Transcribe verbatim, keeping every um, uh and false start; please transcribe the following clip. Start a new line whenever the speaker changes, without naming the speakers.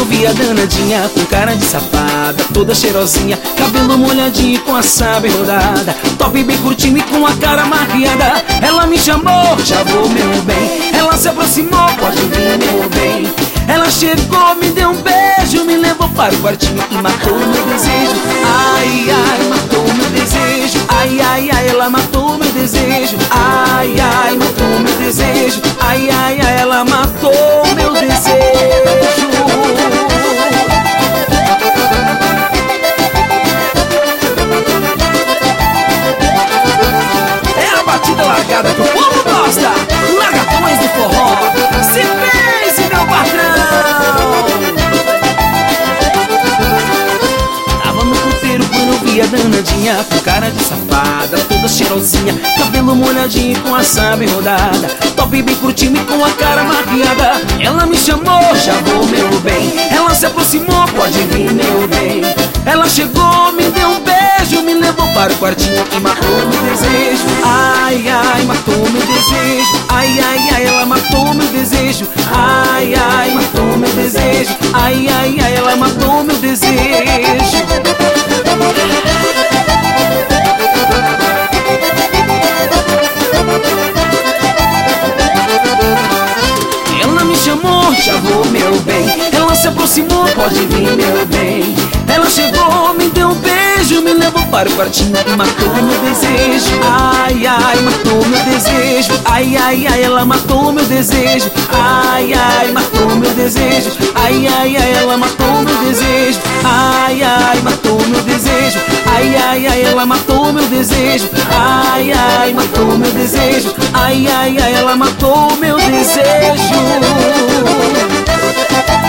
vi a danadinha com cara de safada, toda cheirosinha, cabelo molhadinho com a saia rodada, top bem curtinho e com a cara maquiada. Ela me chamou, já vou meu bem. Ela se aproximou, pode vir meu bem. Ela chegou, me deu um beijo, me levou para o quartinho e matou meu desejo. Ai, ai, matou meu desejo. Ai, ai, ai, ela matou meu desejo. Ai, ai, matou meu desejo. Ai, ai, ai, ela matou meu desejo. É a batida largada que o povo gosta. Largadões do forró. Se pense, meu patrão. Tava no puteiro quando eu vi a danadinha com cara de safada, toda cheirosinha, cabelo molhadinho com a saia rodada, top bem curtinho e com a cara maquiada. Ela me chamou, já vou meu bem. Ela se aproximou, pode vir meu bem. Ela chegou, me deu um beijo, me levou para o quartinho e matou meu desejo. Ai, ai, matou meu desejo. Ai, ai, ai, ela matou meu desejo. Ai, ai, matou meu desejo. Ai, ai, ai, ela matou meu desejo. Ela me chamou, já vou meu bem. Ela se aproximou, pode vir meu bem. Ela chegou, me deu um beijo, me levou para o quartinho e matou meu desejo. Ai, ai, matou meu desejo. Ai, ai, ai, ela matou meu desejo. Ai, ai, matou meu desejo. Ai, ai, ai, ela matou meu desejo. Ai, ai, matou meu desejo. Ai, ai, ai, ela matou meu desejo. Ai, ai, matou meu desejo. Ai, ai, ai, ela matou meu desejo.